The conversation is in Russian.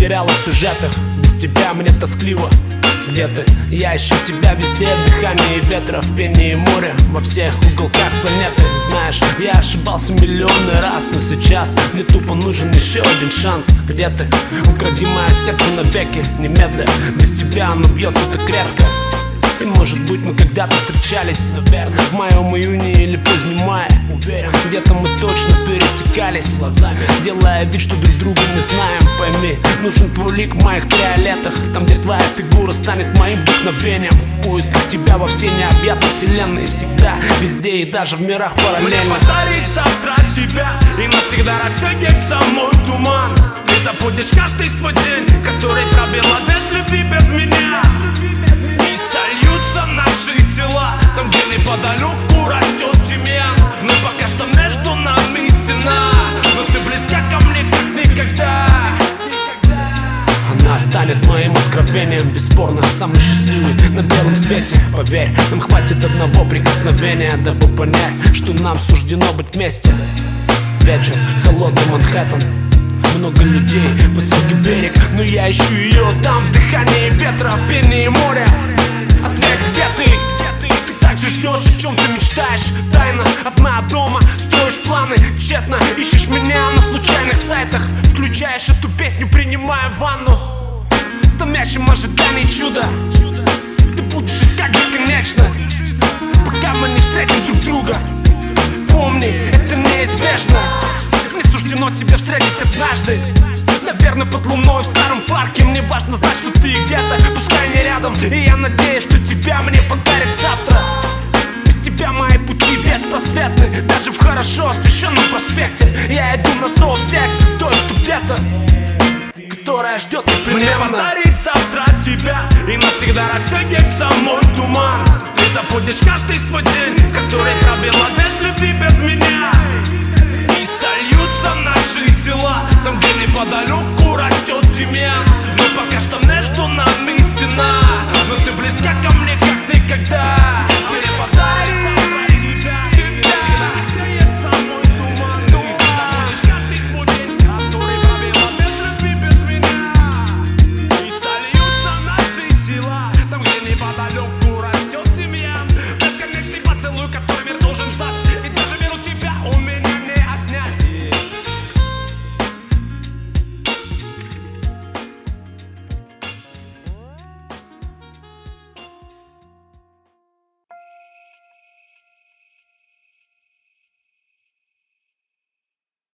потеряла в сюжетах. Без тебя мне тоскливо. Где ты? Я ищу тебя везде. Дыхание ветра, в пении моря, во всех уголках планеты. Знаешь, я ошибался миллионы раз, но сейчас мне тупо нужен еще один шанс. Где ты? Укради мое сердце навеки, немедля. Без тебя оно бьется так редко. И может быть мы когда-то встречались, наверное, в моем июне или позднем мае. Уверен, где-то мы точно пересекались глазами, делая вид, что друг друга не знаем. Пойми, нужен твой лик в моих триолетах, там, где твоя фигура станет моим вдохновением. В поисках тебя во все необъятной вселенной, всегда, везде и даже в мирах параллельно. Мне подарить завтра тебя и навсегда рассеется мой туман. Ты забудешь каждый свой день, который пробила без любви, без меня. Тела, там, где неподалеку растет тимьян. Но пока что между нами стена, но ты близка ко мне как никогда. Она станет моим откровением, бесспорно самый счастливый на белом свете. Поверь, нам хватит одного прикосновения, дабы понять, что нам суждено быть вместе. Вечер, холодный Манхэттен, много людей, высокий берег, но я ищу ее там, в дыхании ветра, в пении моря. Ответь, где ты? Ты ждешь, о чем ты мечтаешь? Тайна одна дома, строишь планы тщетно, ищешь меня на случайных сайтах. Включаешь эту песню, принимая ванну, в томящем ожидании чуда. Ты будешь искать бесконечно, пока мы не встретим друг друга. Помни, это неизбежно. Не суждено тебе встретить однажды, наверное, под луной в старом парке. Мне важно знать, что ты где-то, пускай не рядом. И я надеюсь, что тебя мне подарят завтра. Без тебя мои пути беспросветны, даже в хорошо освещенном проспекте. Я иду на соу-секс, то, что где-то, которая ждет непременно. Мне подарить завтра тебя и навсегда рассеется мой туман. Ты забудешь каждый свой день, который пробила.